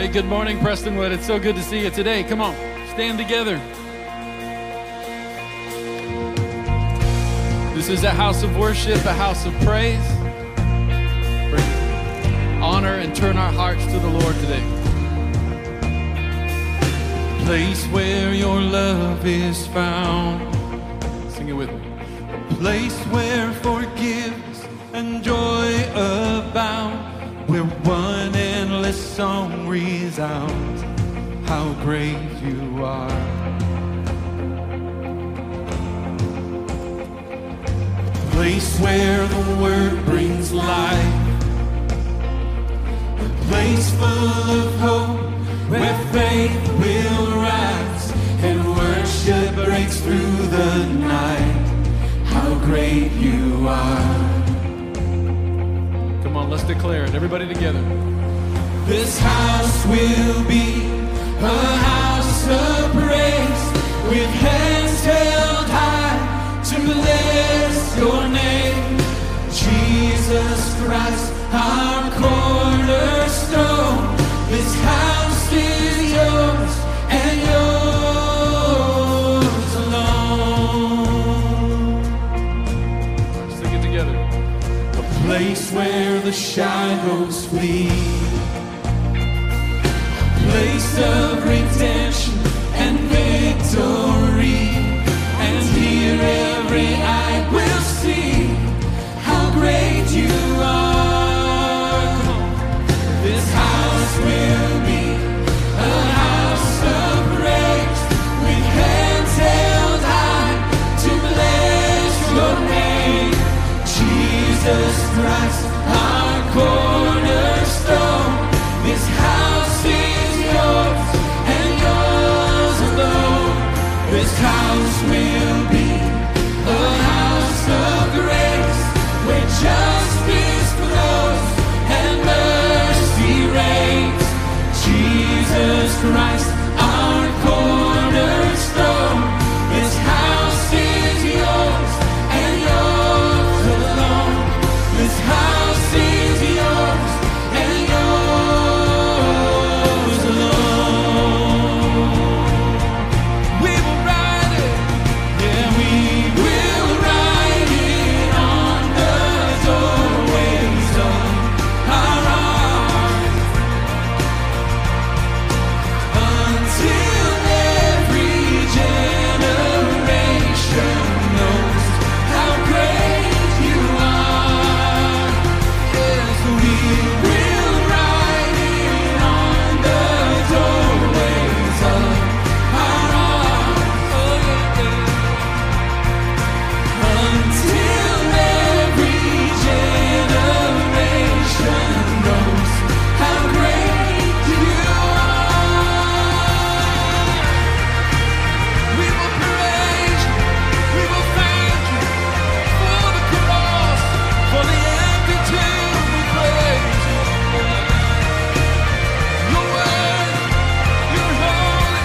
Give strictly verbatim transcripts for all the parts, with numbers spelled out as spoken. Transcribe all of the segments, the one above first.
Hey, good morning, Prestonwood. It's so good to see you today. Come on, stand together. This is a house of worship, a house of praise. Bring honor and turn our hearts to the Lord today. Place where your love is found. Sing it with me. A place where forgiveness and joy abound. Where one endless song resounds, how great you are. A place where the word brings life. A place full of hope, where faith will rise and worship breaks through the night, how great you are. Come on, let's declare it. Everybody together. This house will be a house of praise, with hands held high to bless your name. Jesus Christ, our cornerstone. This house is yours and yours alone. Sing it together. A place where the shadows flee, a place of redemption and victory, and here every eye will see how great you are. This house will be a house of praise, with hands held high to bless your name. Jesus Christ, our cornerstone. This house is yours and yours alone. This house will be a house of grace, where justice flows and mercy reigns. Jesus Christ, our cornerstone. This house is yours and yours alone. This house is yours and yours alone. We will write it, yeah, we will write it on the doorways of our hearts, until every generation knows how great you are. Yes, we will write it on the doorways of our hearts. Oh, yeah. Until every generation knows how great you are. We will praise you, we will thank you for the cross, for the empty tomb. We praise you. You're worthy, you're holy.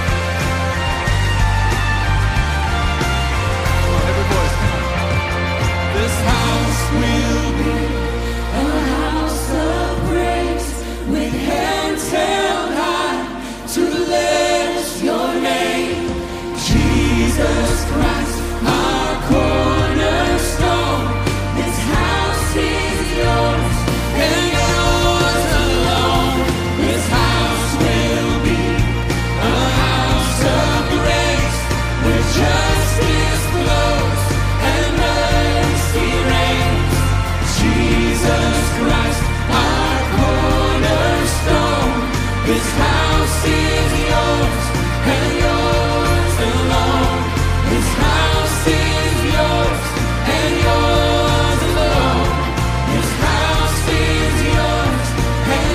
Come on, every voice, come on. This house will be a house of praise, with hands held high to bless your name. Jesus Christ, our cornerstone. This house is yours and yours alone. This house will be a house of grace, where justice flows and mercy reigns. Jesus Christ, our cornerstone. This house is yours and yours alone. This house is yours and yours alone. This house is yours and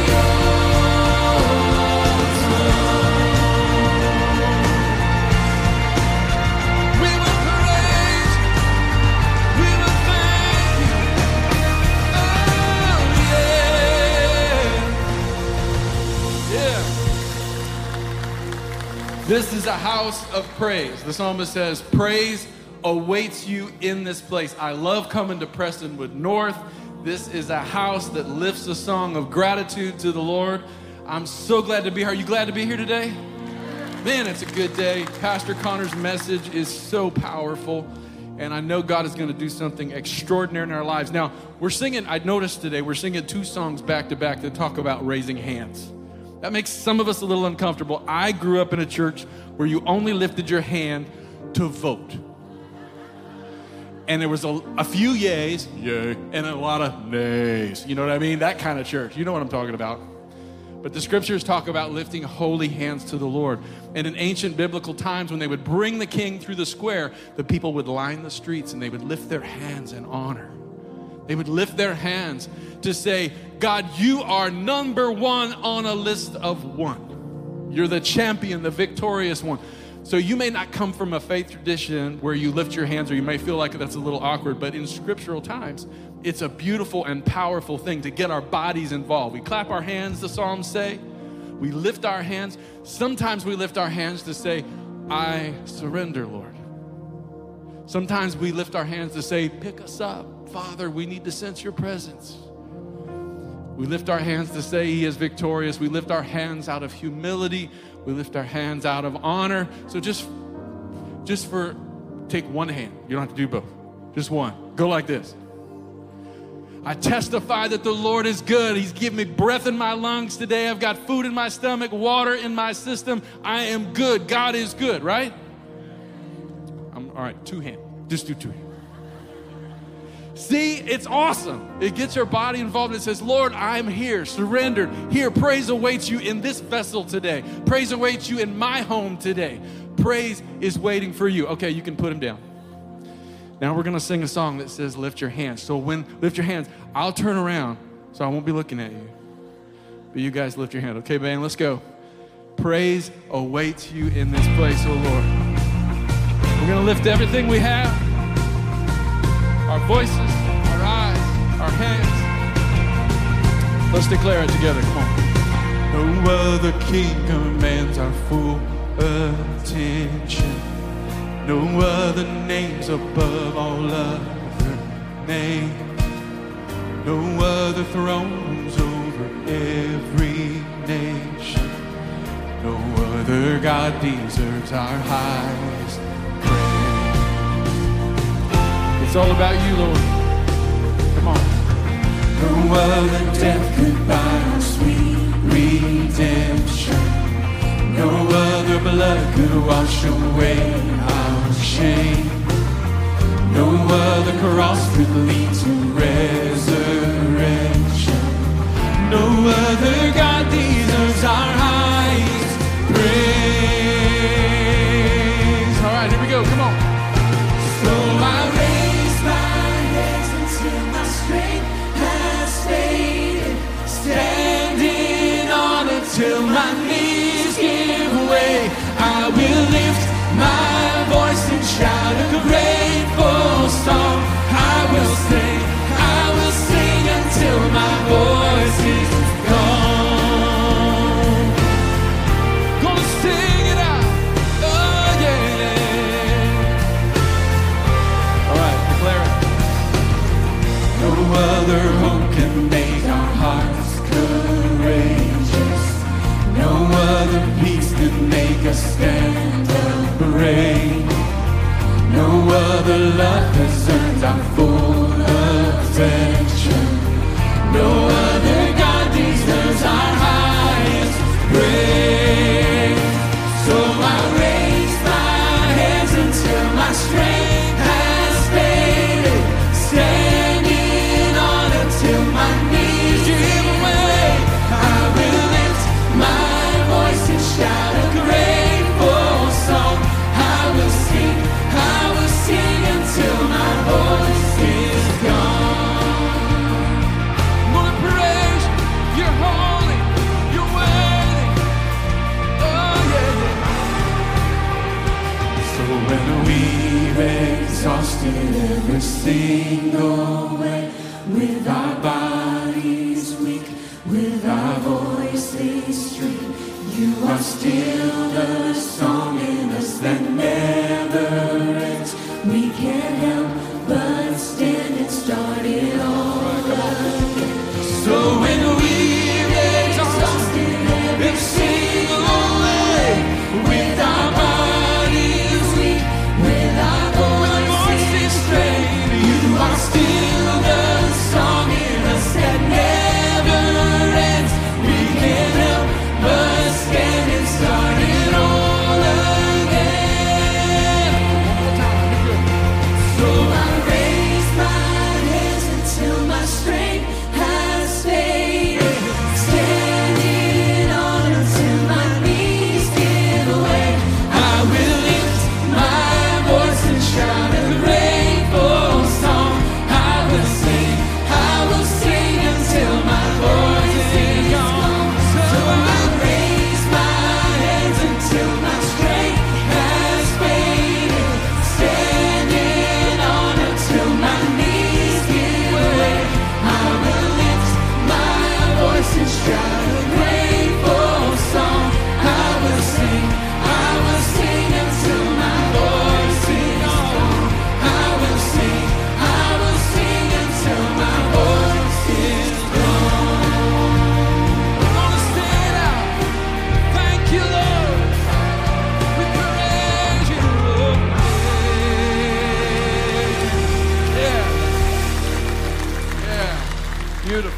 yours alone. We will praise you, we will thank you. Oh, yeah. Yeah. This is a house of praise. The psalmist says, praise awaits you in this place. I love coming to Prestonwood North. This is a house that lifts a song of gratitude to the Lord. I'm so glad to be here. Are you glad to be here today? Man, it's a good day. Pastor Connor's message is so powerful, and I know God is going to do something extraordinary in our lives. Now, we're singing, I noticed today, we're singing two songs back to back that talk about raising hands. That makes some of us a little uncomfortable. I grew up in a church where you only lifted your hand to vote. And there was a, a few yays, yay, and a lot of nays. You know what I mean? That kind of church. You know what I'm talking about. But the scriptures talk about lifting holy hands to the Lord. And in ancient biblical times, when they would bring the king through the square, the people would line the streets and they would lift their hands in honor. They would lift their hands to say, God, you are number one on a list of one. You're the champion, the victorious one. So you may not come from a faith tradition where you lift your hands, or you may feel like that's a little awkward, but in scriptural times, it's a beautiful and powerful thing to get our bodies involved. We clap our hands, the Psalms say. We lift our hands. Sometimes we lift our hands to say, I surrender, Lord. Sometimes we lift our hands to say, pick us up. Father, we need to sense your presence. We lift our hands to say he is victorious. We lift our hands out of humility. We lift our hands out of honor. So just, just for, take one hand. You don't have to do both. Just one. Go like this. I testify that the Lord is good. He's given me breath in my lungs today. I've got food in my stomach, water in my system. I am good. God is good, right? I'm, all right, two hands. Just do two hands. See, it's awesome. It gets your body involved. It says, Lord, I'm here, surrendered. Here, praise awaits you in this vessel today. Praise awaits you in my home today. Praise is waiting for you. Okay, you can put him down. Now we're going to sing a song that says, lift your hands. So when, lift your hands, I'll turn around, so I won't be looking at you. But you guys lift your hand. Okay, band, let's go. Praise awaits you in this place, oh Lord. We're going to lift everything we have. Our voices, our eyes, our hands. Let's declare it together, come on. No other king commands our full attention. No other names above all other names. No other thrones over every nation. No other God deserves our highest praise. It's all about you, Lord. Come on. No other death could buy our sweet redemption. No other blood could wash away our shame. No other cross could lead to resurrection. No other God deserves our highest praise. All right, here we go. Come on. So I raise my hands until my strength has faded, standing on until my knees give way. I will lift my voice and shout a grateful song. I will sing, I will sing until my voice is gone. Gonna sing it out, oh yeah. All right, declare it. No other hope can make our hearts courageous. No other peace can make us stand up brave. No other love has earned our full affection. No other God deserves our highest praise. So I raise my hands until my strength has faded, standing on until my knees give way. I will lift my voice and shout a grateful song. I will sing, I will sing until my voice is gone. I'm gonna praise you. You're holy, you're worthy. Oh yeah, yeah. So when we've exhausted every single way, with our bodies weak, with our voices strained, you are still the song in us that never ends. We can't help but stand and start it all again. So when we're exhausted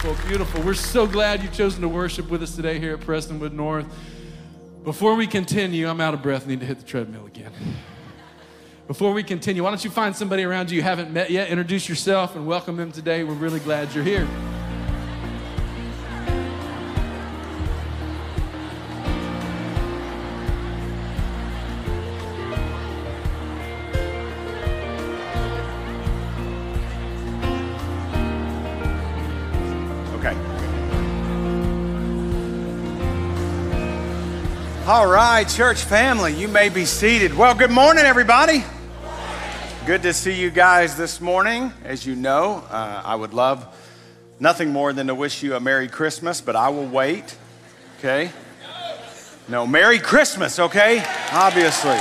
beautiful, beautiful. We're so glad you've chosen to worship with us today here at Prestonwood North. Before we continue, I'm out of breath, need to hit the treadmill again. Before we continue, why don't you find somebody around you you haven't met yet, introduce yourself and welcome them today. We're really glad you're here. All right, church family, you may be seated. Well, good morning, everybody. Good to see you guys this morning. As you know, uh, I would love nothing more than to wish you a Merry Christmas, but I will wait, okay? No, Merry Christmas, okay? Obviously.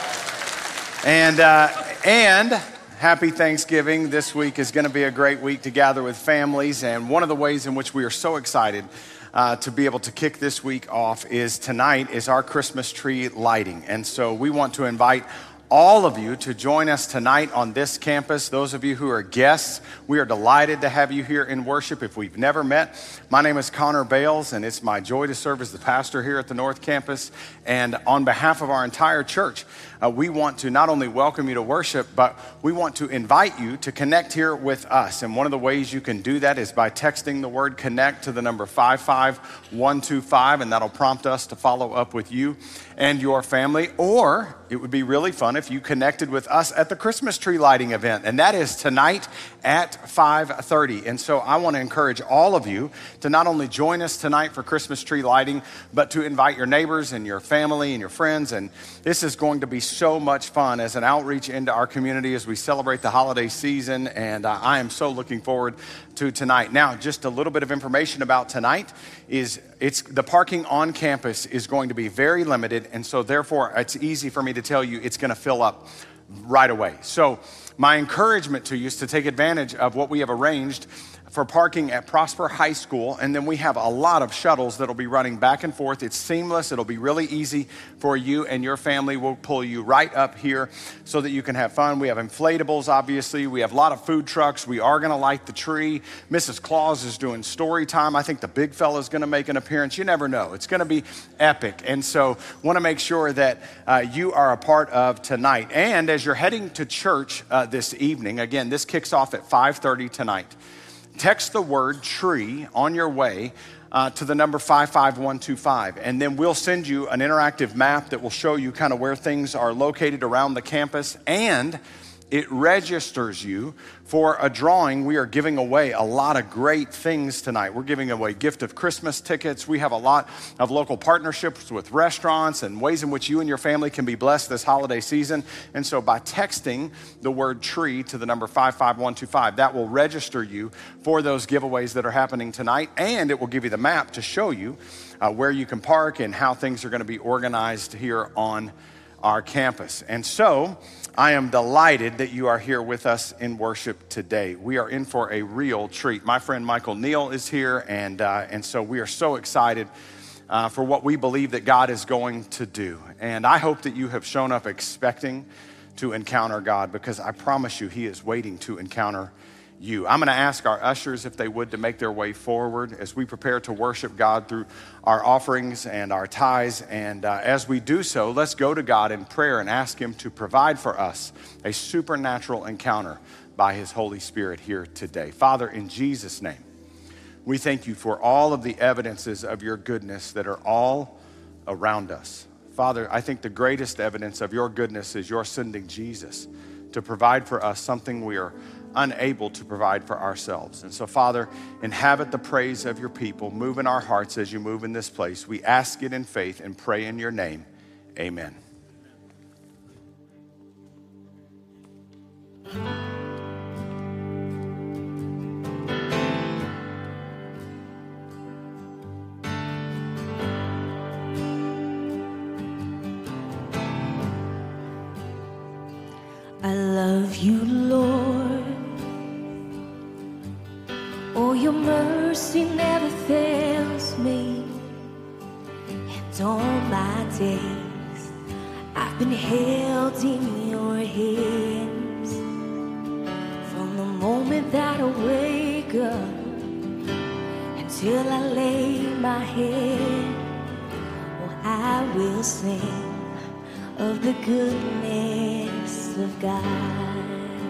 And, uh, and Happy Thanksgiving. This week is going to be a great week to gather with families, and one of the ways in which we are so excited Uh, to be able to kick this week off is tonight is our Christmas tree lighting. And so we want to invite all of you to join us tonight on this campus. Those of you who are guests, we are delighted to have you here in worship. If we've never met, my name is Connor Bales, and it's my joy to serve as the pastor here at the North Campus. And on behalf of our entire church, uh, we want to not only welcome you to worship, but we want to invite you to connect here with us. And one of the ways you can do that is by texting the word connect to the number five five one two five, and that'll prompt us to follow up with you and your family. Or it would be really fun if you connected with us at the Christmas tree lighting event, and that is tonight at five thirty. And so I want to encourage all of you to not only join us tonight for Christmas tree lighting, but to invite your neighbors and your family and your friends. And this is going to be so much fun as an outreach into our community as we celebrate the holiday season, and uh, I am so looking forward to tonight. Now, just a little bit of information about tonight is it's the parking on campus is going to be very limited, and so therefore it's easy for me to tell you it's going to fill up right away. So my encouragement to you is to take advantage of what we have arranged for parking at Prosper High School, and then we have a lot of shuttles that'll be running back and forth. It's seamless. It'll be really easy for you and your family. We'll pull you right up here so that you can have fun. We have inflatables, obviously. We have a lot of food trucks. We are going to light the tree. Missus Claus is doing story time. I think the big fella's going to make an appearance. You never know. It's going to be epic. And so want to make sure that uh, you are a part of tonight. And as you're heading to church uh, this evening, again, this kicks off at five thirty tonight. Text the word tree on your way uh, to the number five five one two five, and then we'll send you an interactive map that will show you kind of where things are located around the campus, and it registers you for a drawing. We are giving away a lot of great things tonight. We're giving away gift of Christmas tickets. We have a lot of local partnerships with restaurants and ways in which you and your family can be blessed this holiday season. And so by texting the word tree to the number five five one two five, that will register you for those giveaways that are happening tonight. And it will give you the map to show you uh, where you can park and how things are going to be organized here on our campus. And so I am delighted that you are here with us in worship today. We are in for a real treat. My friend Michael Neal is here, and uh, and so we are so excited uh, for what we believe that God is going to do. And I hope that you have shown up expecting to encounter God, because I promise you He is waiting to encounter you. I'm going to ask our ushers if they would to make their way forward as we prepare to worship God through our offerings and our tithes. And uh, as we do so, let's go to God in prayer and ask Him to provide for us a supernatural encounter by His Holy Spirit here today. Father, in Jesus' name, we thank you for all of the evidences of your goodness that are all around us. Father, I think the greatest evidence of your goodness is your sending Jesus to provide for us something we are unable to provide for ourselves. And so, Father, inhabit the praise of your people. Move in our hearts as you move in this place. We ask it in faith and pray in your name. Amen. I love you, Lord. Oh, your mercy never fails me. And all my days I've been held in your hands. From the moment that I wake up till I lay my head. Oh, I will sing of the goodness of God.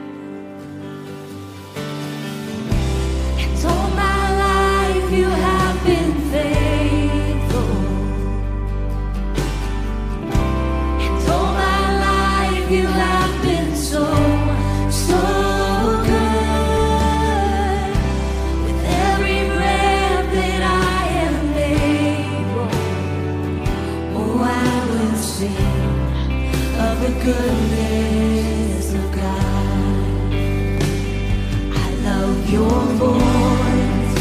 And all my life you have been faithful. And all my life you have been so, so good. With every breath that I am able, oh, I will sing of the goodness of God. I love your voice.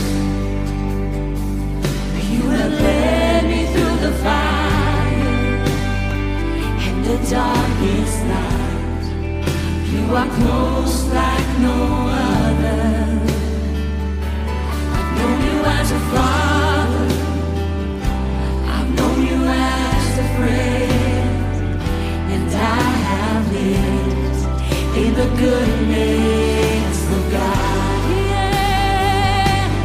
You have led me through the fire and the darkest night. You are close like no other. I've known you as a father. I've known you as a friend. And I have lived in the goodness of God. Yes.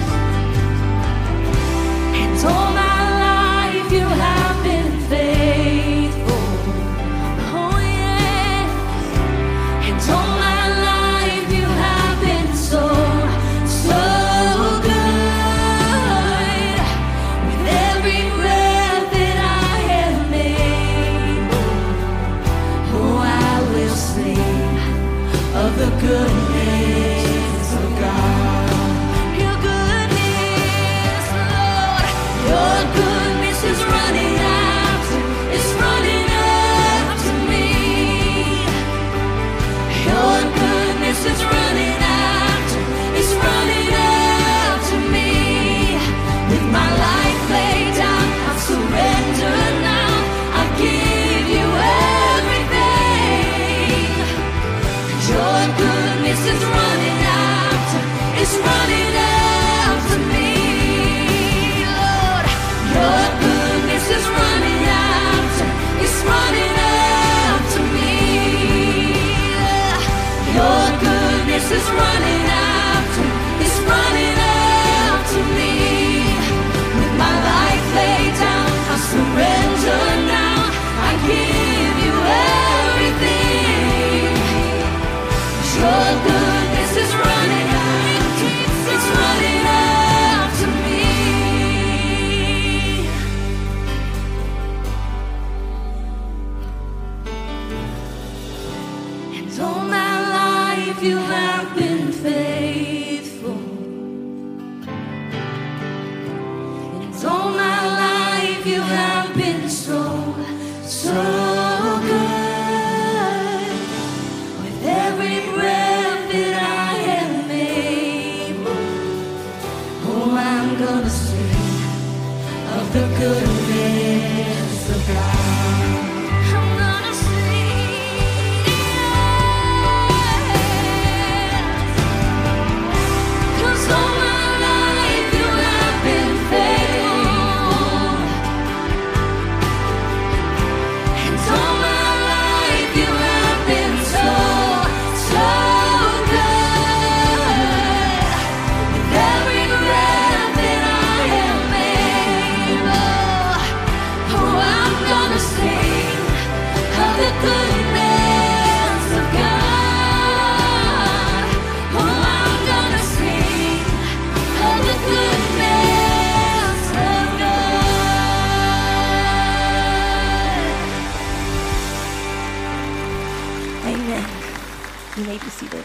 And all my life you have been faithful. Oh yes. And all my life you have been so, so good. With every breath that I am able, oh, I will sing of the goodness of God. Your goodness, Lord, your goodness is running after, it's running after me. Your goodness is running after, it's running after me. With my life laid down, I surrender now. I give you everything. Your goodness is running after, it's running after me, Lord. Your goodness is running after, it's running after me. Your goodness is running after, it's running after me. With my life laid down, I surrender now. I give you everything. Your goodness is running after, it's running after me. And all my life you have been faithful. And all my life you have been so, so good. With every breath that I am able, oh, I'm gonna sing of the goodness of God. I'm gonna sing, yes. 'Cause all my life you have been faithful. And all my life you have been so, so good. With every breath that I am able, oh, I'm gonna sing of the goodness of God. Oh, I'm gonna sing of the goodness of God. Amen. You may be seated.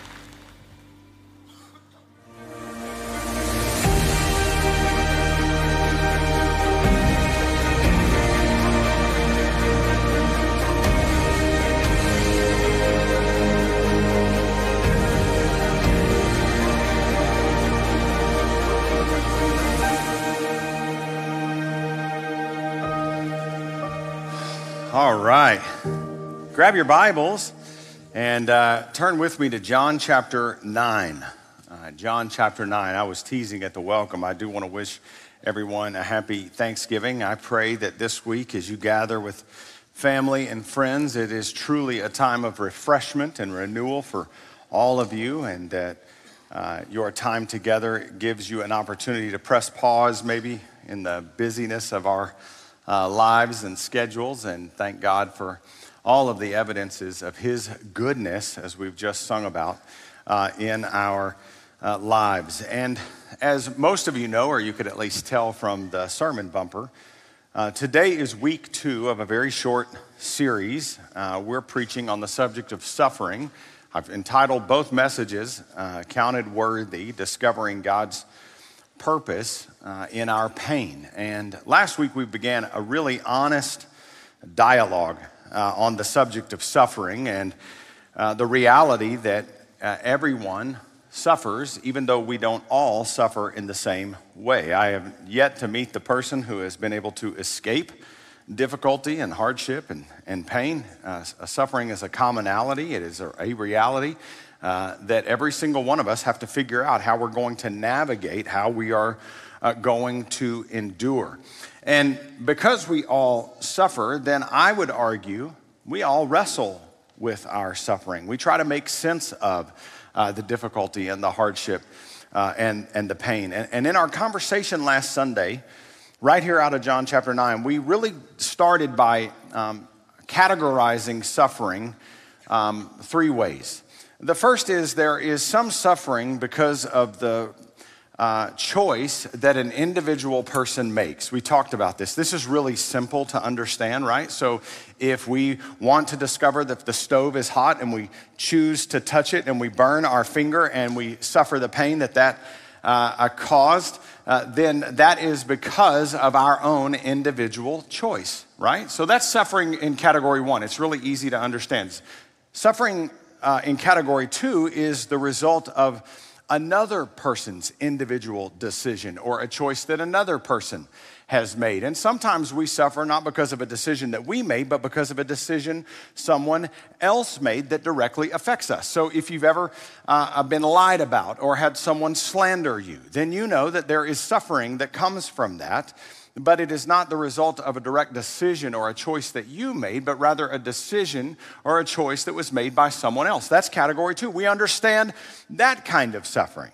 All right. Grab your Bibles and uh, turn with me to John chapter nine. Uh, John chapter nine. I was teasing at the welcome. I do want to wish everyone a happy Thanksgiving. I pray that this week, as you gather with family and friends, it is truly a time of refreshment and renewal for all of you, and that uh, your time together. It gives you an opportunity to press pause maybe in the busyness of our uh, lives and schedules, and thank God for all of the evidences of His goodness, as we've just sung about, uh, in our uh, lives. And as most of you know, or you could at least tell from the sermon bumper, uh, today is week two of a very short series. Uh, we're preaching on the subject of suffering. I've entitled both messages, uh, Counted Worthy, Discovering God's Purpose uh, in Our Pain. And last week we began a really honest dialogue uh, on the subject of suffering and uh, the reality that uh, everyone suffers, even though we don't all suffer in the same way. I have yet to meet the person who has been able to escape difficulty and hardship and, and pain. Uh, suffering is a commonality. It is a, a reality uh, that every single one of us have to figure out how we're going to navigate, how we are uh, going to endure. And because we all suffer, then I would argue we all wrestle with our suffering. We try to make sense of uh, the difficulty and the hardship uh, and, and the pain. And, and in our conversation last Sunday, right here out of John chapter nine, we really started by um, categorizing suffering um, three ways. The first is there is some suffering because of the uh, choice that an individual person makes. We talked about this. This is really simple to understand, right? So if we want to discover that the stove is hot and we choose to touch it and we burn our finger and we suffer the pain that that uh, caused, Uh, then that is because of our own individual choice, right? So that's suffering in category one. It's really easy to understand. Suffering uh, in category two is the result of another person's individual decision or a choice that another person has made. And sometimes we suffer not because of a decision that we made, but because of a decision someone else made that directly affects us. So if you've ever uh, been lied about or had someone slander you, then you know that there is suffering that comes from that, but it is not the result of a direct decision or a choice that you made, but rather a decision or a choice that was made by someone else. That's category two. We understand that kind of suffering.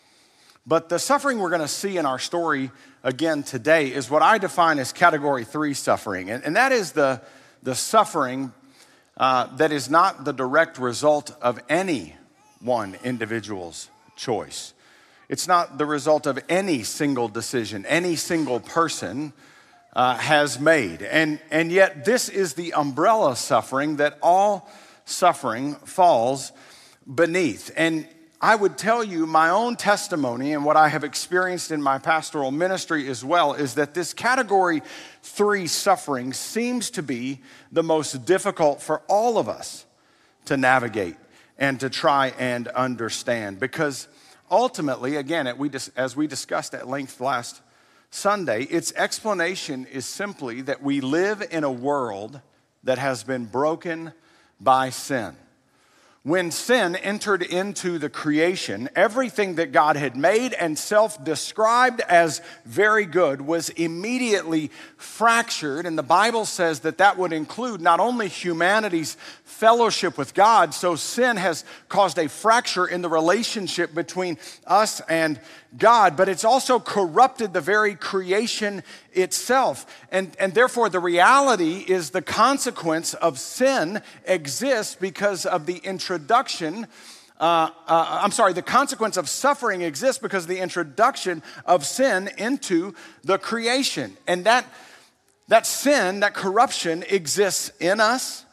But the suffering we're going to see in our story again today is what I define as category three suffering. And, and that is the, the suffering uh, that is not the direct result of any one individual's choice. It's not the result of any single decision, any single person uh, has made. And, and yet this is the umbrella suffering that all suffering falls beneath. And I would tell you my own testimony and what I have experienced in my pastoral ministry as well is that this category three suffering seems to be the most difficult for all of us to navigate and to try and understand. Because ultimately, again, as we discussed at length last Sunday, its explanation is simply that we live in a world that has been broken by sin. When sin entered into the creation, everything that God had made and self-described as very good was immediately fractured. And the Bible says that that would include not only humanity's fellowship with God, so sin has caused a fracture in the relationship between us and God, but it's also corrupted the very creation itself. And, and therefore, the reality is the consequence of sin exists because of the introduction, uh, uh, I'm sorry, the consequence of suffering exists because of the introduction of sin into the creation. And that, that sin, that corruption exists in us,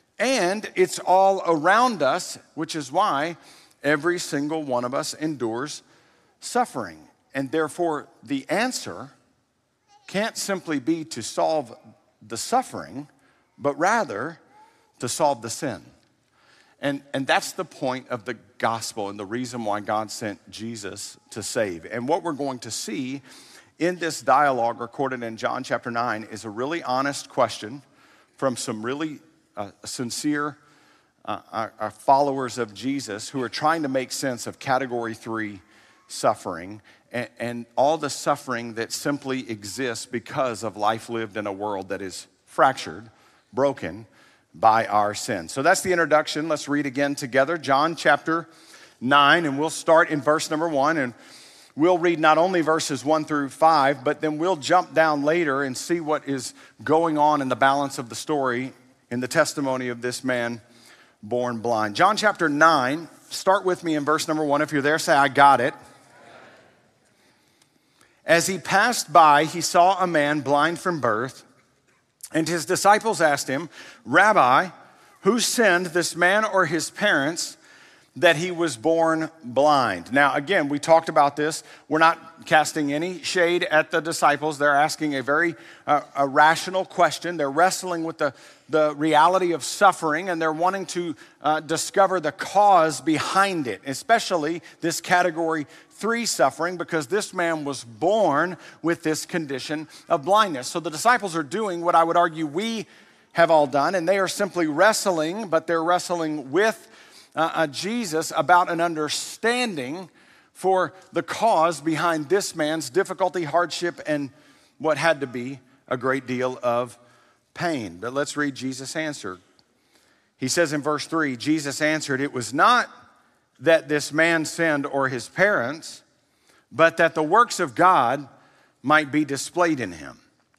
and it's all around us, which is why every single one of us endures suffering. And therefore, the answer can't simply be to solve the suffering, but rather to solve the sin. And, and that's the point of the gospel and the reason why God sent Jesus to save. And what we're going to see in this dialogue recorded in John chapter nine is a really honest question from some really uh, sincere uh, uh, uh, followers of Jesus who are trying to make sense of category three suffering and, and all the suffering that simply exists because of life lived in a world that is fractured, broken by our sin. So that's the introduction. Let's read again together. John chapter nine, and we'll start in verse number one, and we'll read not only verses one through five, but then we'll jump down later and see what is going on in the balance of the story in the testimony of this man born blind. John chapter nine, start with me in verse number one. If you're there, say, I got it. As he passed by, he saw a man blind from birth, and his disciples asked him, Rabbi, who sinned, this man or his parents, that he was born blind? Now, again, we talked about this. We're not casting any shade at the disciples. They're asking a very uh, a rational question. They're wrestling with the, the reality of suffering, and they're wanting to uh, discover the cause behind it, especially this category three suffering, because this man was born with this condition of blindness. So the disciples are doing what I would argue we have all done, and they are simply wrestling, but they're wrestling with Uh, uh, Jesus about an understanding for the cause behind this man's difficulty, hardship, and what had to be a great deal of pain. But let's read Jesus' answer. He says in verse three, Jesus answered, it was not that this man sinned or his parents, but that the works of God might be displayed in him.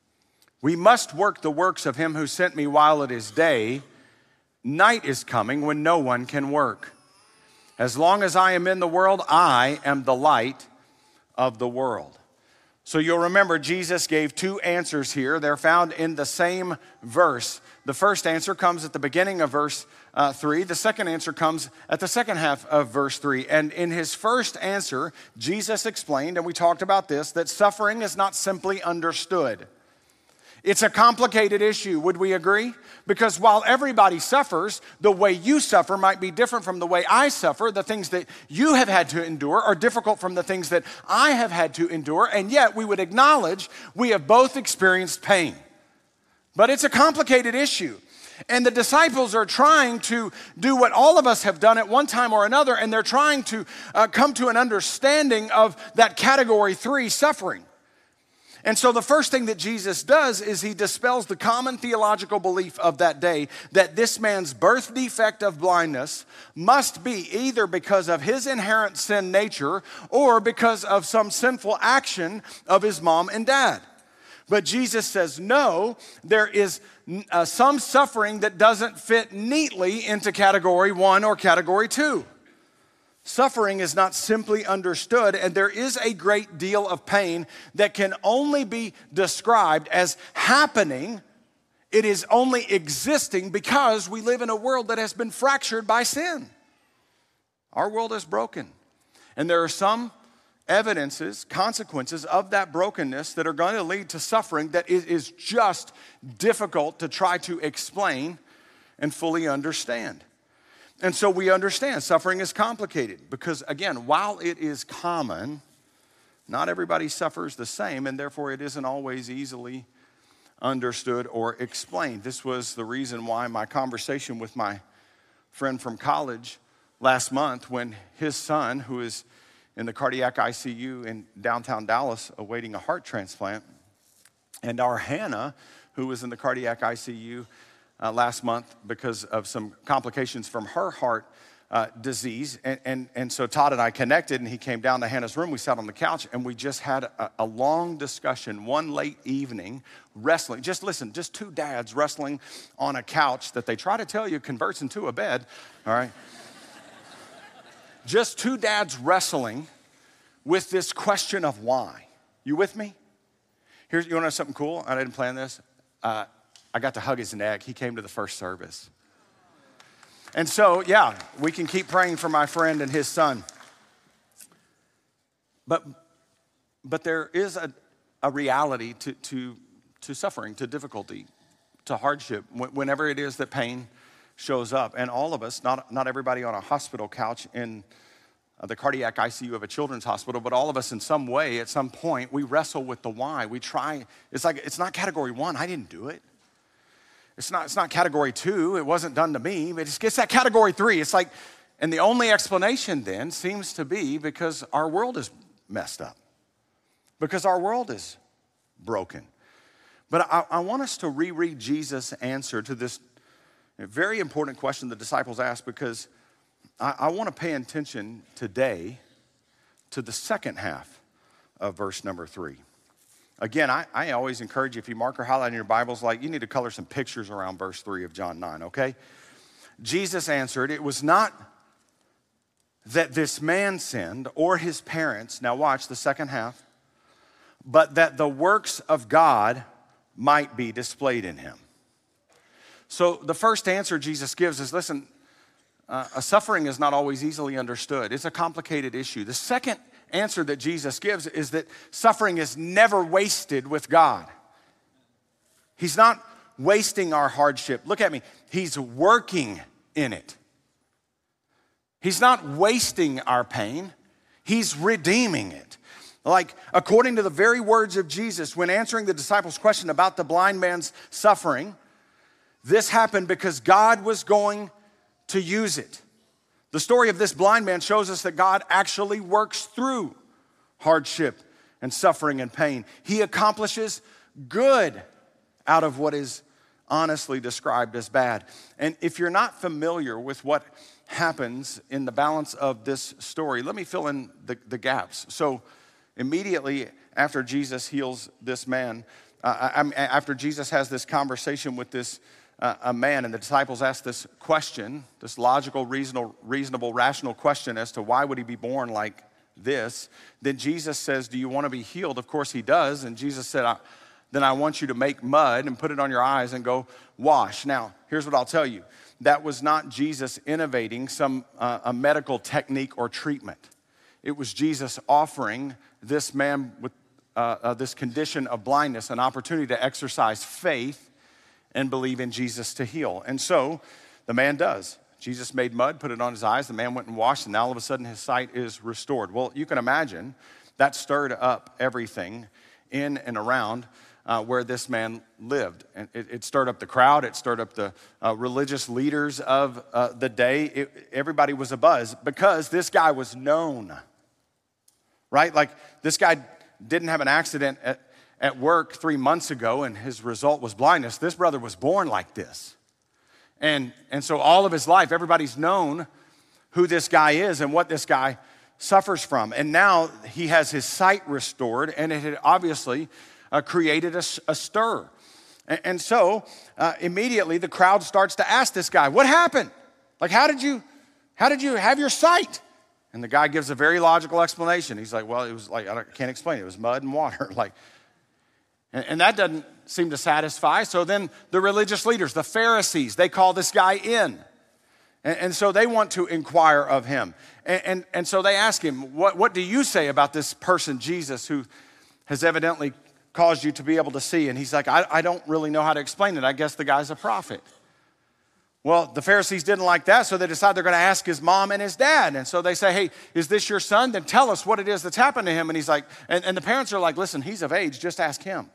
We must work the works of him who sent me while it is day. Night is coming when no one can work. As long as I am in the world, I am the light of the world. So you'll remember Jesus gave two answers here. They're found in the same verse. The first answer comes at the beginning of verse uh, three. The second answer comes at the second half of verse three. And in his first answer, Jesus explained, and we talked about this, that suffering is not simply understood. It's a complicated issue, would we agree? Because while everybody suffers, the way you suffer might be different from the way I suffer. The things that you have had to endure are difficult from the things that I have had to endure, and yet we would acknowledge we have both experienced pain. But it's a complicated issue. And the disciples are trying to do what all of us have done at one time or another, and they're trying to uh, come to an understanding of that category three suffering. And so the first thing that Jesus does is he dispels the common theological belief of that day that this man's birth defect of blindness must be either because of his inherent sin nature or because of some sinful action of his mom and dad. But Jesus says, no, there is uh, some suffering that doesn't fit neatly into category one or category two. Suffering is not simply understood, and there is a great deal of pain that can only be described as happening. It is only existing because we live in a world that has been fractured by sin. Our world is broken, and there are some evidences, consequences of that brokenness that are going to lead to suffering that is just difficult to try to explain and fully understand. And so we understand suffering is complicated because, again, while it is common, not everybody suffers the same, and therefore it isn't always easily understood or explained. This was the reason why my conversation with my friend from college last month, when his son, who is in the cardiac I C U in downtown Dallas awaiting a heart transplant, and our Hannah, who was in the cardiac I C U Uh, last month because of some complications from her heart uh, disease. And, and, and so Todd and I connected, and he came down to Hannah's room. We sat on the couch, and we just had a, a long discussion one late evening, wrestling. Just listen, just two dads wrestling on a couch that they try to tell you converts into a bed, all right? Just two dads wrestling with this question of why. You with me? Here's, you want to know something cool? I didn't plan this. Uh, I got to hug his neck. He came to the first service. And so, yeah, we can keep praying for my friend and his son. But, but there is a, a reality to, to, to suffering, to difficulty, to hardship, whenever it is that pain shows up. And all of us, not, not everybody on a hospital couch in the cardiac I C U of a children's hospital, but all of us in some way, at some point, we wrestle with the why. We try, it's like, it's not category one, I didn't do it. It's not, it's not category two, it wasn't done to me, but it's, it's that category three. It's like, and the only explanation then seems to be because our world is messed up, because our world is broken. But I, I want us to reread Jesus' answer to this very important question the disciples asked, because I, I want to pay attention today to the second half of verse number three. Again, I, I always encourage you, if you mark or highlight in your Bibles, like you need to color some pictures around verse three of John nine, okay? Jesus answered, it was not that this man sinned or his parents, now watch the second half, but that the works of God might be displayed in him. So the first answer Jesus gives is, listen, uh, a suffering is not always easily understood. It's a complicated issue. The second answer that Jesus gives is that suffering is never wasted with God. He's not wasting our hardship. Look at me. He's working in it. He's not wasting our pain. He's redeeming it. Like, according to the very words of Jesus, when answering the disciples' question about the blind man's suffering, this happened because God was going to use it. The story of this blind man shows us that God actually works through hardship and suffering and pain. He accomplishes good out of what is honestly described as bad. And if you're not familiar with what happens in the balance of this story, let me fill in the, the gaps. So immediately after Jesus heals this man, uh, I, after Jesus has this conversation with this uh, a man, and the disciples ask this question, this logical, reasonable, reasonable, rational question as to why would he be born like this, then Jesus says, do you want to be healed? Of course he does. And Jesus said, I, then I want you to make mud and put it on your eyes and go wash. Now, here's what I'll tell you. That was not Jesus innovating some uh, a medical technique or treatment. It was Jesus offering this man with uh, uh, this condition of blindness an opportunity to exercise faith and believe in Jesus to heal. And so the man does. Jesus made mud, put it on his eyes. The man went and washed, and now all of a sudden his sight is restored. Well, you can imagine that stirred up everything in and around Uh, where this man lived. And it, it stirred up the crowd. It stirred up the uh, religious leaders of uh, the day. It, everybody was abuzz because this guy was known, right? Like this guy didn't have an accident at, at work three months ago and his result was blindness. This brother was born like this. And, and so all of his life, everybody's known who this guy is and what this guy suffers from. And now he has his sight restored, and it had obviously Uh, created a, a stir. And, and so uh, immediately the crowd starts to ask this guy, what happened? Like, how did you, how did you have your sight? And the guy gives a very logical explanation. He's like, well, it was like, I can't explain it. It was mud and water. like, and, and that doesn't seem to satisfy. So then the religious leaders, the Pharisees, they call this guy in. And, and so they want to inquire of him. And, and, and so they ask him, what, what do you say about this person, Jesus, who has evidently caused you to be able to see? And he's like, I, I don't really know how to explain it. I guess the guy's a prophet. Well, the Pharisees didn't like that, so they decide they're going to ask his mom and his dad. And so they say, hey, is this your son? Then tell us what it is that's happened to him. And he's like, and, and the parents are like, listen, he's of age, just ask him.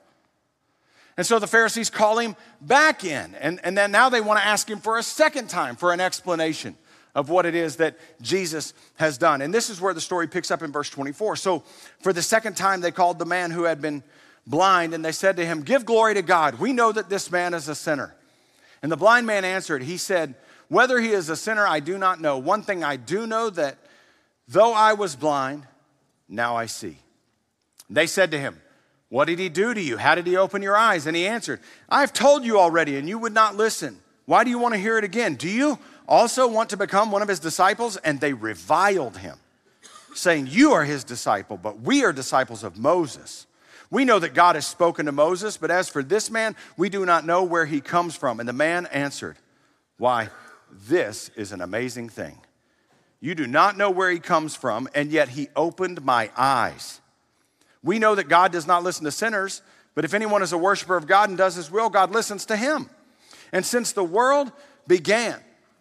And so the Pharisees call him back in. And, and then now they want to ask him for a second time for an explanation of what it is that Jesus has done. And this is where the story picks up in verse twenty-four. So for the second time, they called the man who had been blind, and they said to him, give glory to God. We know that this man is a sinner. And the blind man answered, he said, whether he is a sinner, I do not know. One thing I do know, that though I was blind, now I see. They said to him, what did he do to you? How did he open your eyes? And he answered, I've told you already, and you would not listen. Why do you want to hear it again? Do you also want to become one of his disciples? And they reviled him, saying, you are his disciple, but we are disciples of Moses. We know that God has spoken to Moses, but as for this man, we do not know where he comes from. And the man answered, why, this is an amazing thing. You do not know where he comes from, and yet he opened my eyes. We know that God does not listen to sinners, but if anyone is a worshiper of God and does his will, God listens to him. And since the world began,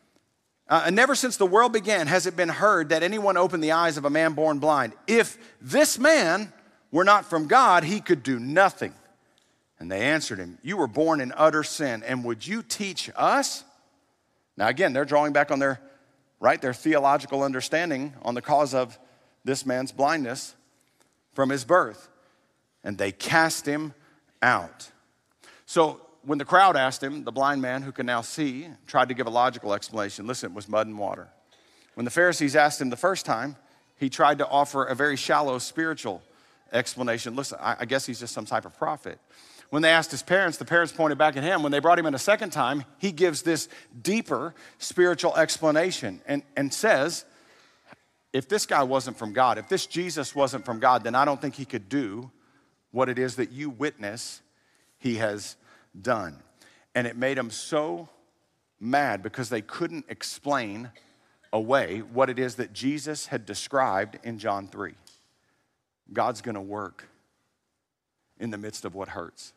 uh, and never since the world began has it been heard that anyone opened the eyes of a man born blind. If this man were not from God, he could do nothing. And they answered him, you were born in utter sin, and would you teach us? Now again, they're drawing back on their, right, their theological understanding on the cause of this man's blindness from his birth. And they cast him out. So when the crowd asked him, the blind man who can now see tried to give a logical explanation. Listen, it was mud and water. When the Pharisees asked him the first time, he tried to offer a very shallow spiritual explanation. Listen, I, I guess he's just some type of prophet. When they asked his parents, the parents pointed back at him. When they brought him in a second time, he gives this deeper spiritual explanation and, and says, if this guy wasn't from God, if this Jesus wasn't from God, then I don't think he could do what it is that you witness he has done. And it made him so mad because they couldn't explain away what it is that Jesus had described in John three. God's gonna work in the midst of what hurts.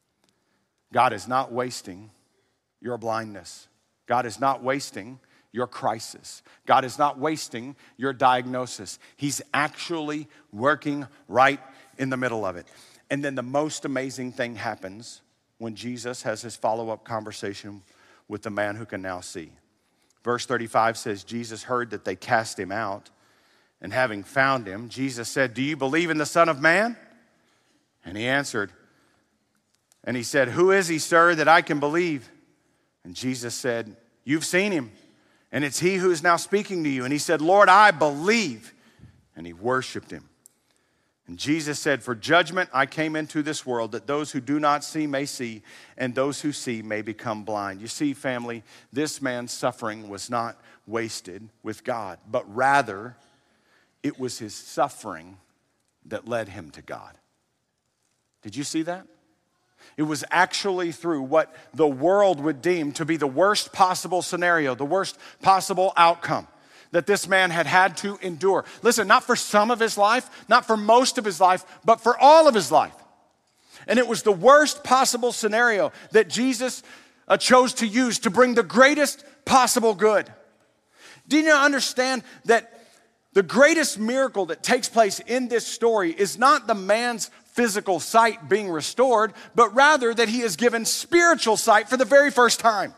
God is not wasting your blindness. God is not wasting your crisis. God is not wasting your diagnosis. He's actually working right in the middle of it. And then the most amazing thing happens when Jesus has his follow-up conversation with the man who can now see. Verse thirty-five says, Jesus heard that they cast him out, and having found him, Jesus said, do you believe in the Son of Man? And he answered, and he said, who is he, sir, that I can believe? And Jesus said, you've seen him, and it's he who is now speaking to you. And he said, Lord, I believe. And he worshiped him. And Jesus said, for judgment I came into this world, that those who do not see may see, and those who see may become blind. You see, family, this man's suffering was not wasted with God, but rather it was his suffering that led him to God. Did you see that? It was actually through what the world would deem to be the worst possible scenario, the worst possible outcome that this man had had to endure. Listen, not for some of his life, not for most of his life, but for all of his life. And it was the worst possible scenario that Jesus uh, chose to use to bring the greatest possible good. Do you understand that the greatest miracle that takes place in this story is not the man's physical sight being restored, but rather that he is given spiritual sight for the very first time?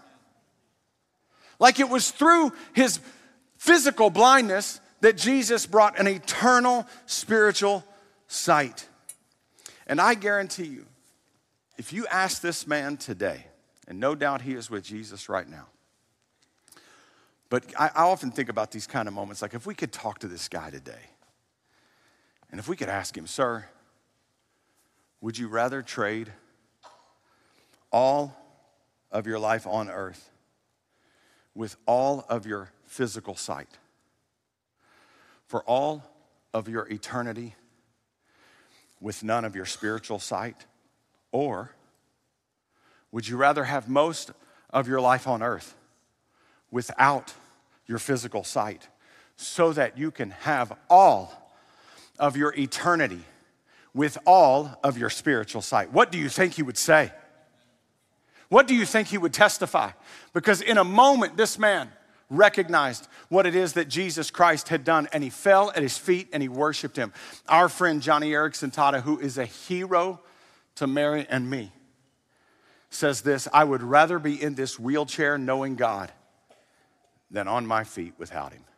Like it was through his physical blindness that Jesus brought an eternal spiritual sight. And I guarantee you, if you ask this man today, and no doubt he is with Jesus right now, but I, I often think about these kind of moments, like if we could talk to this guy today, and if we could ask him, sir, would you rather trade all of your life on earth with all of your physical sight for all of your eternity with none of your spiritual sight? Or would you rather have most of your life on earth without your physical sight so that you can have all of your eternity with all of your spiritual sight? What do you think he would say? What do you think he would testify? Because in a moment, this man recognized what it is that Jesus Christ had done, and he fell at his feet and he worshiped him. Our friend Johnny Erickson Tata, who is a hero to Mary and me, says this: I would rather be in this wheelchair knowing God than on my feet without him.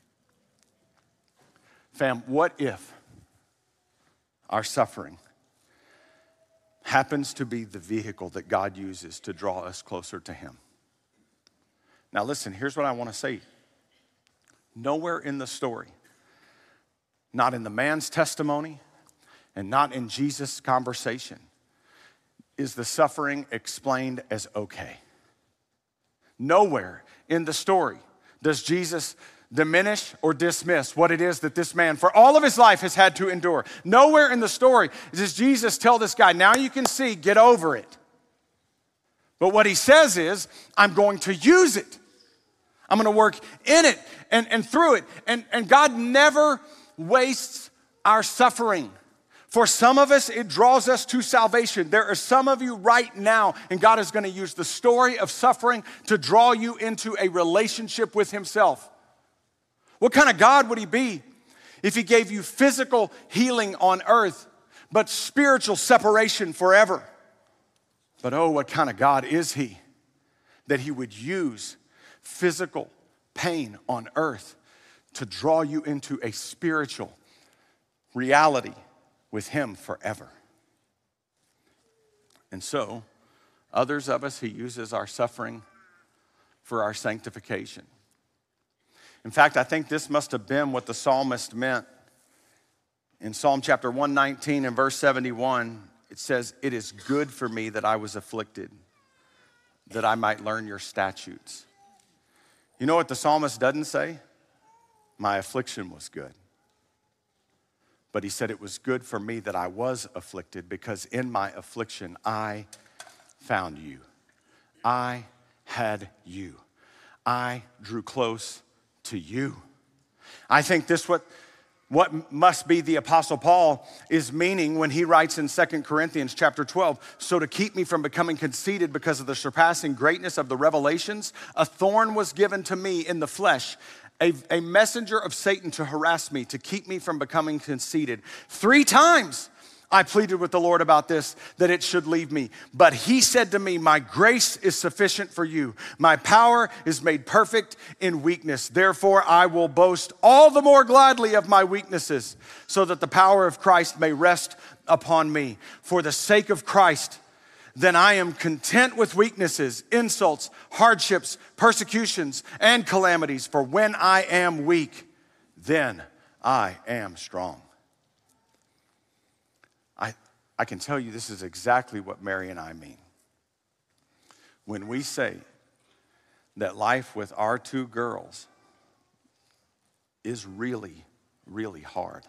Fam, what if our suffering happens to be the vehicle that God uses to draw us closer to him? Now listen, here's what I want to say. Nowhere in the story, not in the man's testimony and not in Jesus' conversation, is the suffering explained as okay. Nowhere in the story does Jesus diminish or dismiss what it is that this man for all of his life has had to endure. Nowhere in the story does Jesus tell this guy, now you can see, get over it. But what he says is, I'm going to use it. I'm going to work in it and, and through it. And, and God never wastes our suffering. For some of us, it draws us to salvation. There are some of you right now, and God is going to use the story of suffering to draw you into a relationship with himself. What kind of God would he be if he gave you physical healing on earth, but spiritual separation forever? But oh, what kind of God is he that he would use physical pain on earth to draw you into a spiritual reality with him forever? And so, others of us, he uses our suffering for our sanctification. In fact, I think this must have been what the psalmist meant. In Psalm chapter one nineteen and verse seventy-one, it says, "It is good for me that I was afflicted, that I might learn your statutes." You know what the psalmist doesn't say? My affliction was good. But he said it was good for me that I was afflicted, because in my affliction I found you. I had you. I drew close to you. I think this what what must be the Apostle Paul is meaning when he writes in Second Corinthians chapter twelve, "So to keep me from becoming conceited because of the surpassing greatness of the revelations, a thorn was given to me in the flesh, A, a messenger of Satan to harass me, to keep me from becoming conceited. Three times I pleaded with the Lord about this, that it should leave me. But he said to me, my grace is sufficient for you. My power is made perfect in weakness. Therefore, I will boast all the more gladly of my weaknesses, so that the power of Christ may rest upon me. For the sake of Christ, then I am content with weaknesses, insults, hardships, persecutions, and calamities. For when I am weak, then I am strong." I, I can tell you this is exactly what Mary and I mean when we say that life with our two girls is really, really hard.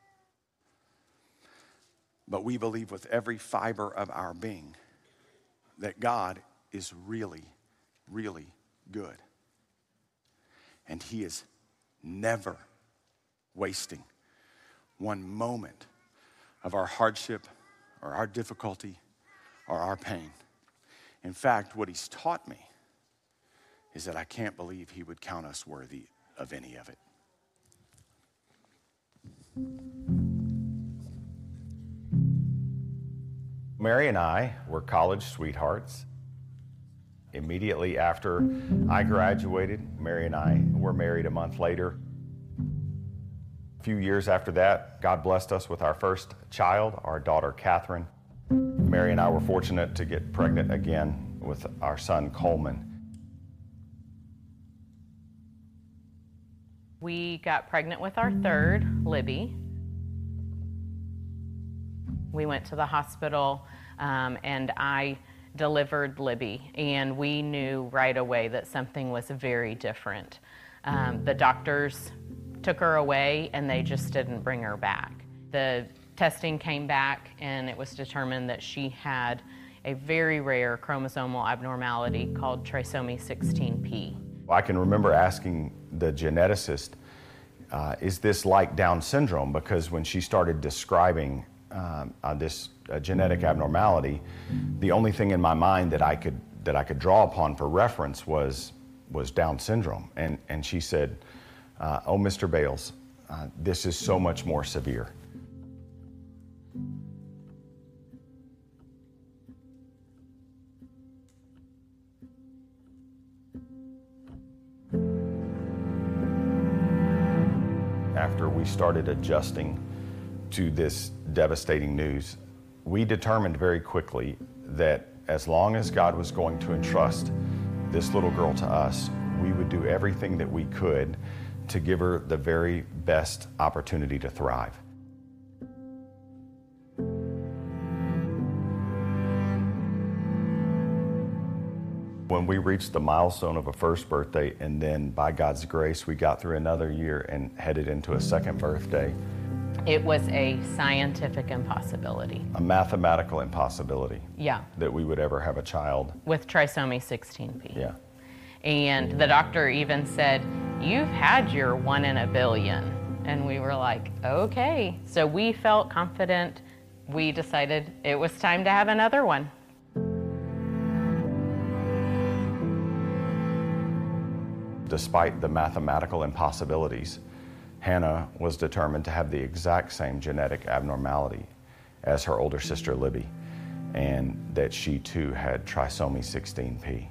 But we believe with every fiber of our being that God is really, really good. And he is never wasting one moment of our hardship or our difficulty or our pain. In fact, what he's taught me is that I can't believe he would count us worthy of any of it. Mary and I were college sweethearts. Immediately after I graduated, Mary and I were married a month later. A few years after that, God blessed us with our first child, our daughter, Catherine. Mary and I were fortunate to get pregnant again with our son, Coleman. We got pregnant with our third, Libby. We went to the hospital um, and I delivered Libby, and we knew right away that something was very different. Um, the doctors took her away and they just didn't bring her back. The testing came back and it was determined that she had a very rare chromosomal abnormality called trisomy sixteen P. I can remember asking the geneticist, uh, is this like Down syndrome? Because when she started describing Um, uh, this uh, genetic abnormality, the only thing in my mind that I could that I could draw upon for reference was was Down syndrome, and and she said, uh, "Oh, Mister Bales, uh, this is so much more severe." After we started adjusting to this devastating news, we determined very quickly that as long as God was going to entrust this little girl to us, we would do everything that we could to give her the very best opportunity to thrive. When we reached the milestone of a first birthday, and then by God's grace, we got through another year and headed into a second birthday, it was a scientific impossibility. A mathematical impossibility. Yeah. That we would ever have a child with trisomy sixteen P. Yeah. And the doctor even said, "You've had your one in a billion." And we were like, okay. So we felt confident. We decided it was time to have another one. Despite the mathematical impossibilities, Hannah was determined to have the exact same genetic abnormality as her older sister Libby, and that she too had trisomy sixteen P.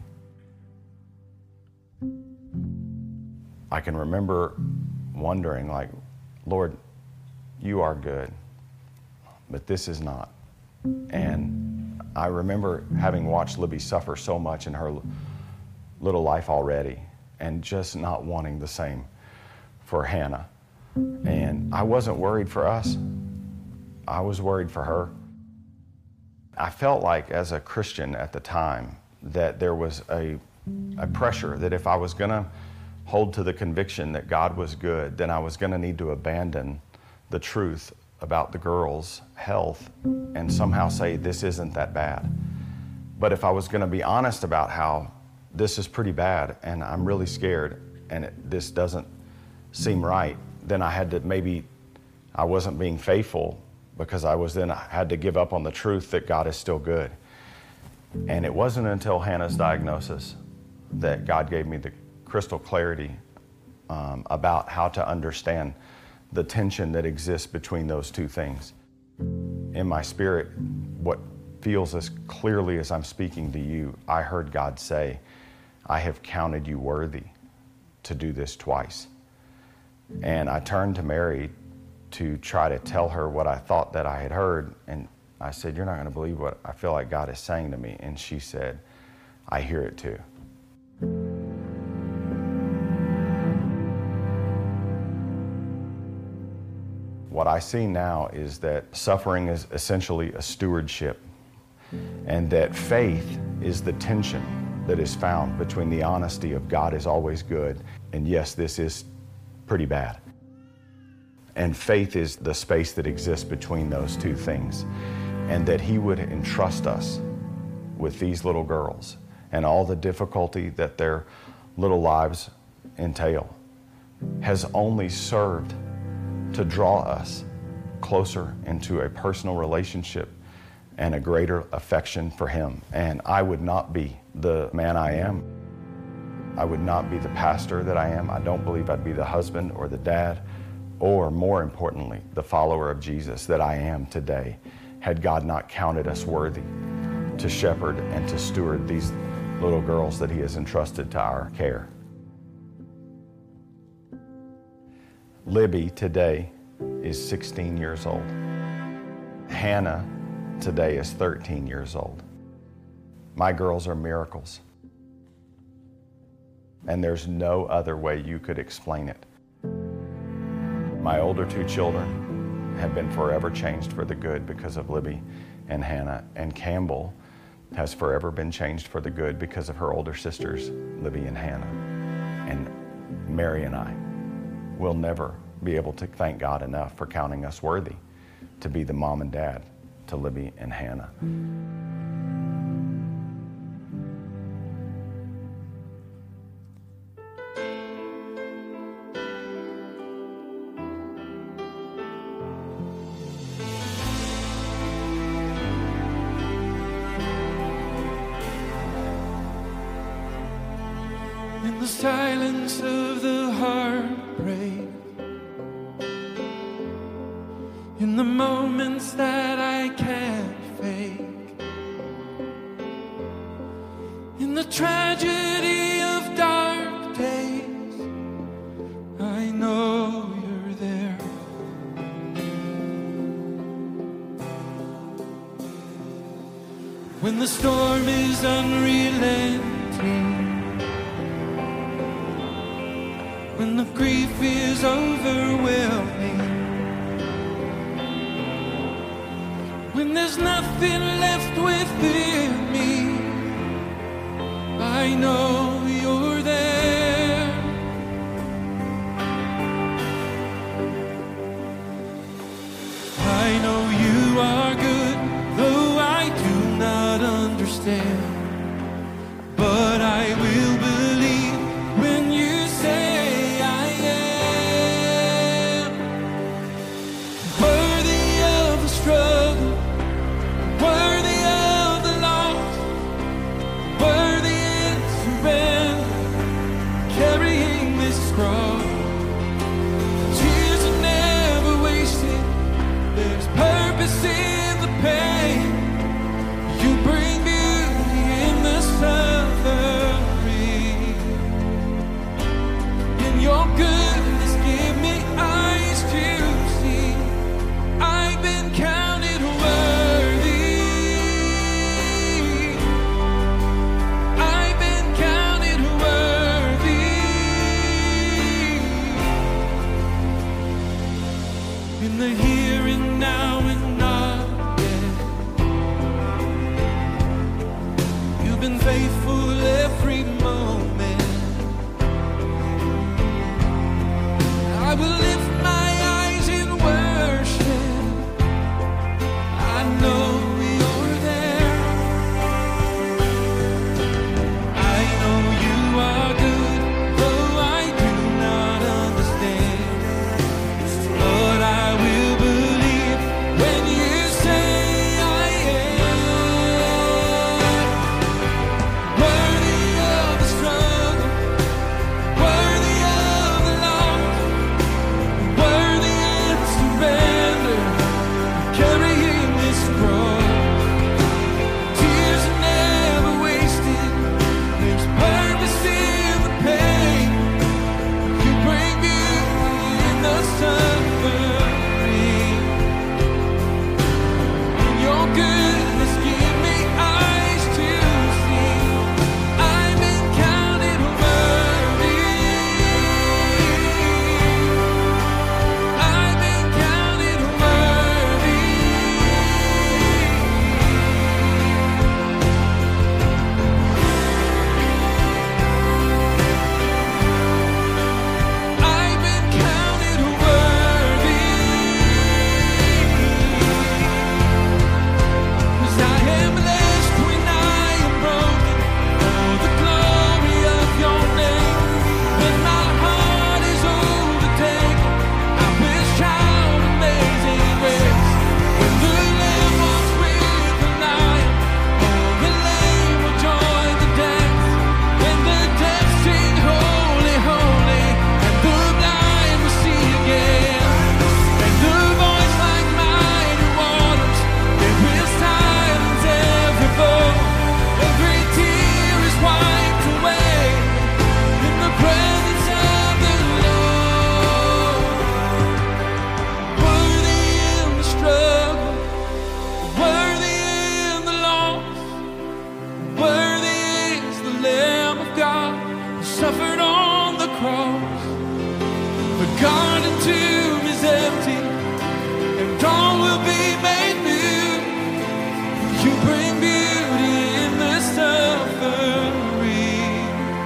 I can remember wondering, like, Lord, you are good, but this is not. And I remember having watched Libby suffer so much in her little life already, and just not wanting the same for Hannah. And I wasn't worried for us. I was worried for her. I felt like as a Christian at the time that there was a, a pressure that if I was going to hold to the conviction that God was good, then I was going to need to abandon the truth about the girl's health and somehow say this isn't that bad. But if I was going to be honest about how this is pretty bad and I'm really scared and it, this doesn't seem right, then I had to maybe, I wasn't being faithful because I was then I had to give up on the truth that God is still good. And it wasn't until Hannah's diagnosis that God gave me the crystal clarity um, about how to understand the tension that exists between those two things. In my spirit, what feels as clearly as I'm speaking to you, I heard God say, I have counted you worthy to do this twice. And I turned to Mary to try to tell her what I thought that I had heard. And I said, you're not going to believe what I feel like God is saying to me. And she said, I hear it too. What I see now is that suffering is essentially a stewardship, and that faith is the tension that is found between the honesty of God is always good, and yes, this is pretty bad. And faith is the space that exists between those two things, and that He would entrust us with these little girls and all the difficulty that their little lives entail has only served to draw us closer into a personal relationship and a greater affection for Him. And I would not be the man I am. I would not be the pastor that I am. I don't believe I'd be the husband or the dad, or more importantly, the follower of Jesus that I am today, had God not counted us worthy to shepherd and to steward these little girls that He has entrusted to our care. Libby today is sixteen years old. Hannah today is thirteen years old. My girls are miracles. And there's no other way you could explain it. My older two children have been forever changed for the good because of Libby and Hannah, and Campbell has forever been changed for the good because of her older sisters, Libby and Hannah. And Mary and I will never be able to thank God enough for counting us worthy to be the mom and dad to Libby and Hannah. In the silence of the heartbreak, in the moments that I can't fake, in the tragedy of dark days, I know you're there. When the storm is unrelenting, when the grief is overwhelming, when there's nothing left within me, I know you're there. I know you are good, though I do not understand. But I will believe when you say I am worthy of the struggle, worthy of the loss, worthy in surrender, carrying this cross. Tears are never wasted, there's purpose in the pain. You bring beauty the here and now and not yet. You've been faithful every moment. I will lift my eyes in worship. I know you're there. I know you are good, though I do not understand. Lord, I will believe when you say I am. Worthy of the struggle, worthy of the loss, worthy and surrender, carrying this cross. Tears are never wasted. There's purpose in the pain. You bring beauty in the suffering. And your goodness give me eyes to see. I've been counted worthy. I've been counted worthy. I've been counted worthy. 'Cause I am blessed when I am broken, for the glory of your name. When my heart is overtaken, I will shout amazing grace. When the Lamb walks with the Lion, all the lame will join the dance. When the deaf sing holy, holy, and the blind will see again. And the voice like mighty waters, it will silence every foe. Every tear is wiped away in the presence of the Lord. Worthy in the struggle, worthy in the loss, worthy is the Lamb of God who suffered on the cross. The garden tomb is empty, and all will be made new. You bring beauty in the suffering.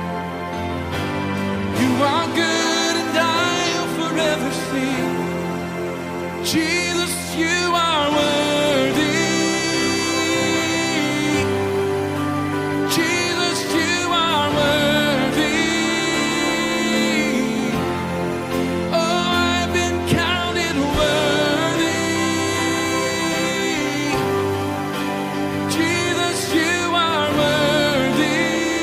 You are good, and I will forever sing. Jesus, you are worthy. Jesus, you are worthy. Oh, I've been counted worthy. Jesus, you are worthy.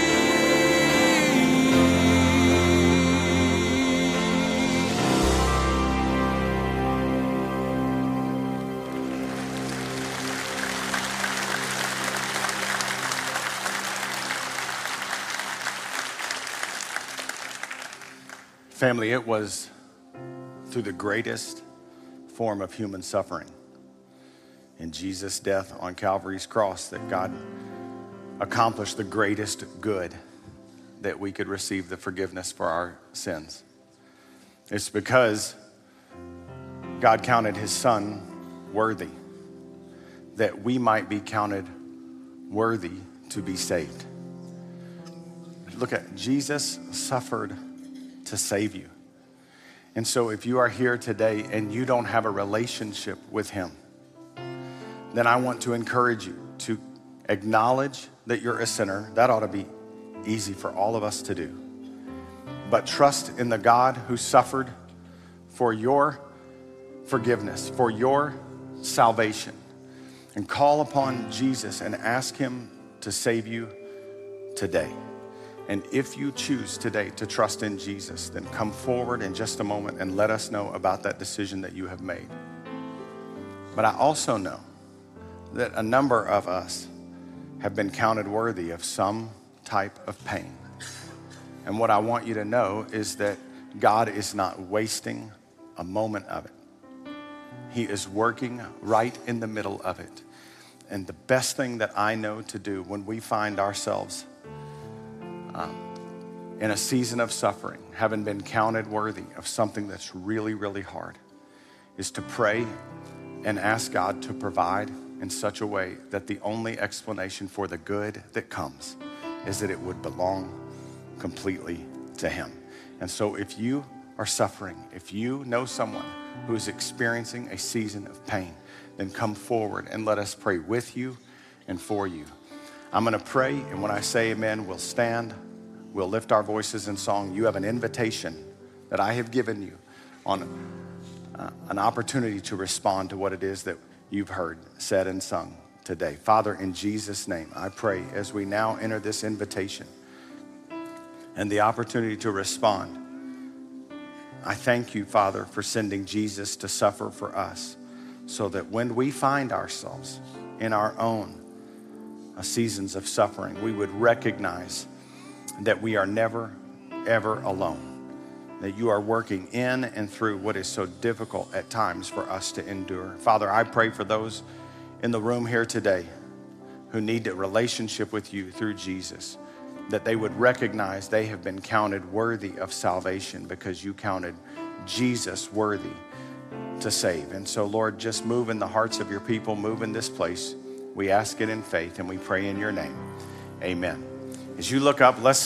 Family, it was through the greatest form of human suffering, in Jesus' death on Calvary's cross, that God accomplished the greatest good, that we could receive the forgiveness for our sins. It's because God counted his son worthy, that we might be counted worthy to be saved. Look at Jesus suffered to save you. And so if you are here today and you don't have a relationship with him, then I want to encourage you to acknowledge that you're a sinner. That ought to be easy for all of us to do. But trust in the God who suffered for your forgiveness, for your salvation, and call upon Jesus and ask him to save you today. And if you choose today to trust in Jesus, then come forward in just a moment and let us know about that decision that you have made. But I also know that a number of us have been counted worthy of some type of pain. And what I want you to know is that God is not wasting a moment of it. He is working right in the middle of it. And the best thing that I know to do when we find ourselves um, in a season of suffering, having been counted worthy of something that's really, really hard, is to pray and ask God to provide in such a way that the only explanation for the good that comes is that it would belong completely to him. And so if you are suffering, if you know someone who is experiencing a season of pain, then come forward and let us pray with you and for you. I'm gonna pray, and when I say amen, we'll stand, we'll lift our voices in song. You have an invitation that I have given you on uh, an opportunity to respond to what it is that you've heard said and sung today. Father, in Jesus' name, I pray as we now enter this invitation and the opportunity to respond, I thank you, Father, for sending Jesus to suffer for us so that when we find ourselves in our own uh, seasons of suffering, we would recognize that we are never, ever alone, that you are working in and through what is so difficult at times for us to endure. Father, I pray for those in the room here today who need a relationship with you through Jesus, that they would recognize they have been counted worthy of salvation because you counted Jesus worthy to save. And so, Lord, just move in the hearts of your people, move in this place. We ask it in faith and we pray in your name. Amen. As you look up, let's